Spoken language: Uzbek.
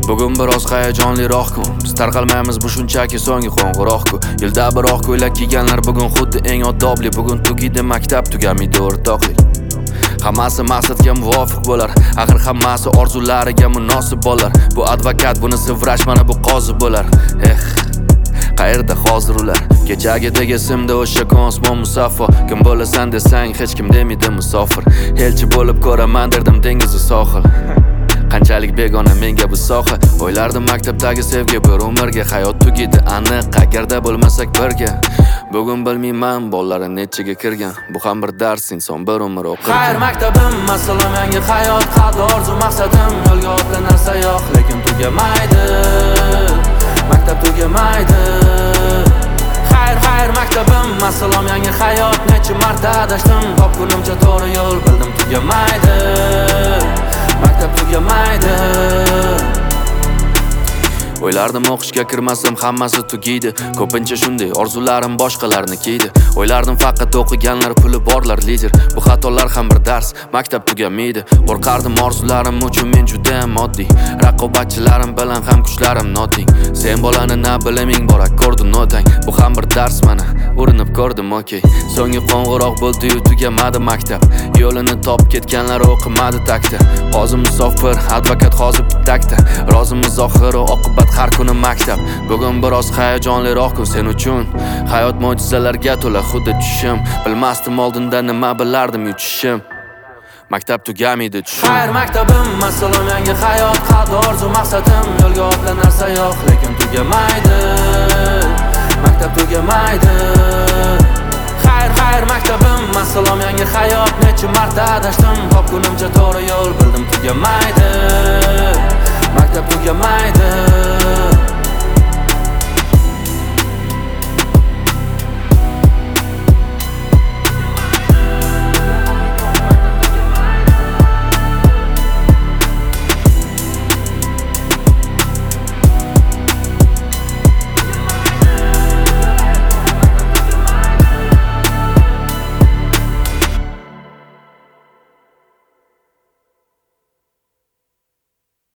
Bugun biroz hayajonliroq-ku. Biz tarqalmaymiz bu shunchaki so'nggi qo'ng'iroq-ku. Yilda biroq ko'ylak kiyganlar bugun xuddi eng oddobli. Bugun tugaydi maktab, tugamaydi o'rtoqlik. Hammasi maqsadga muvofiq bo'lar. Axir hammasi orzulariga munosib bo'lar. Bu advokat, bunisi vrach, mana bu qozi bo'lar. Qayerda hozir ular? Kechagidek esimda o'sha kosmon musaffo. Kim bo'lasan desang hech kim demaydi musofir. Elchi bo'lib ko'raman derdim dengizni sohil. Qanchalik begona menga bu soha. O'ylardim maktabdagi sevgi bir umrga. Hayot tugaydi aniq agarda bo'lmasak birga. Bugun bilmayman bolalar nechiga kirgan. Bu ham bir dars, inson bir umr o'qirgan. Xayr maktabim, assalom yangi hayot. Qalbda orzu maqsadim, yo'lga otlanar sayoq, lekin tugamaydi. Maktab tugamaydi. Xayr maktabim, assalom yangi hayot. Necha marta adashdim, topgunimcha to'g'ri yo'l bildim, tugamaydi. Maktab tugamaydi. O'ylardim o'qishga kirmasam hammasi tugaydi. Ko'pincha shunday orzularim boshqalarnikiydi. O'ylardim faqat o'qiganlar puli borlar lider. Bu xatolar ham bir dars, maktab tugamaydi. Qo'rqardim orzularim uchun men juda ham oddiy. Raqobatchilarim bilan ham kuchlarim noting. Sen bolani na biliming bor, akkordi notang. Bu ham bir dars mana, urinib ko'rdim, okey. So'nggi qo'ng'iroq bo'ldi-yu tugamadi maktab. Yo'lini topib ketganlar o'qimadi takta. Qozi musofir, advokat hozir takta. Rozimiz oxiri oqibat har kuni maktab. Bugun biroz hayajonliroq-ku sen uchun. Hayot mo'jizalarga to'la xuddi tushim. Bilmasdim oldinda nima bilardim yutishim. Maktab tugamaydi tushim. Xayr maktabim, assalom yangi hayot. Qalbda orzu maqsadim, yo'lga otlanar sayoq, lekin tugamaydi. Maktab tugamaydi. Xayr maktabim, assalom yangi hayot. Necha marta adashdim, topgunimcha to'g'ri yo'l bildim, tugamaydi. Maktab tugamaydi.